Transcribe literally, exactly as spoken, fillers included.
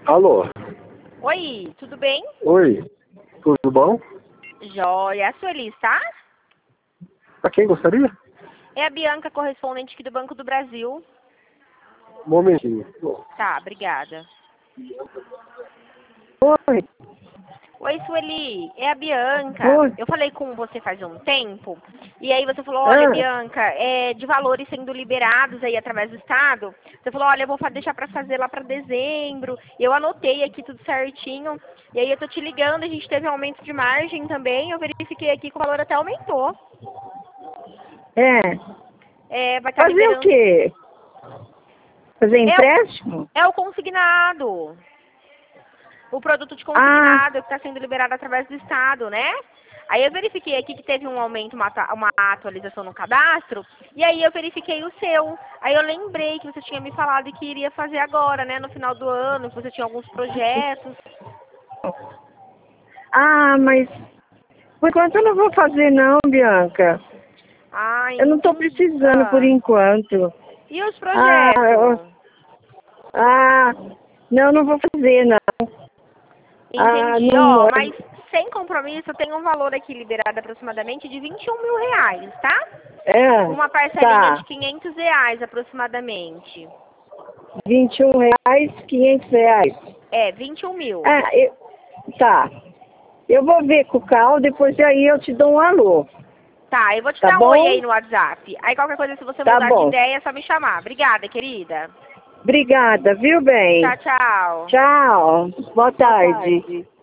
Alô? Oi, tudo bem? Oi, tudo bom? Joia. A Sueli, tá? Para quem gostaria? É a Bianca, correspondente aqui do Banco do Brasil. Um momentinho. Tá, obrigada. Oi, Oi, Sueli, é a Bianca. oi. Eu falei com você faz um tempo, e aí você falou, olha, Ah, Bianca, é, de valores sendo liberados aí através do Estado, você falou, olha, eu vou fa- deixar para fazer lá para dezembro, e eu anotei aqui tudo certinho, e aí eu tô te ligando, a gente teve um aumento de margem também, eu verifiquei aqui que o valor até aumentou. é. É, vai estar Fazer o liberando... quê? Fazer É, o- empréstimo? é o consignado. O produto de Ah, consignado que está sendo liberado através do Estado, né? Aí eu verifiquei aqui que teve um aumento, uma, ata- uma atualização no cadastro, e aí eu verifiquei o seu. Aí eu lembrei que você tinha me falado que iria fazer agora, né, no final do ano, que você tinha alguns projetos. ah, mas por enquanto eu não vou fazer não, Bianca. Ah, Eu não estou entendi. precisando por Ah. enquanto. E os Ah, eu- projetos? ah, não, não vou fazer não. Ah, Entendi. não. Ó, mas sem compromisso, tem um valor aqui liberado aproximadamente de vinte e um mil reais, tá? É, Uma parcelinha de tá. quinhentos reais aproximadamente. vinte e um reais, quinhentos reais. É, vinte e um mil. Ah, eu, tá. Eu vou ver com o Cal, depois aí eu te dou um alô. Tá, eu vou te Tá dar um oi bom? aí no WhatsApp. Aí qualquer coisa, se você Tá mudar de bom. ideia, é só me chamar. Obrigada, querida. Obrigada, viu, bem? Tchau, tchau. Tchau. Boa Boa tarde. tarde.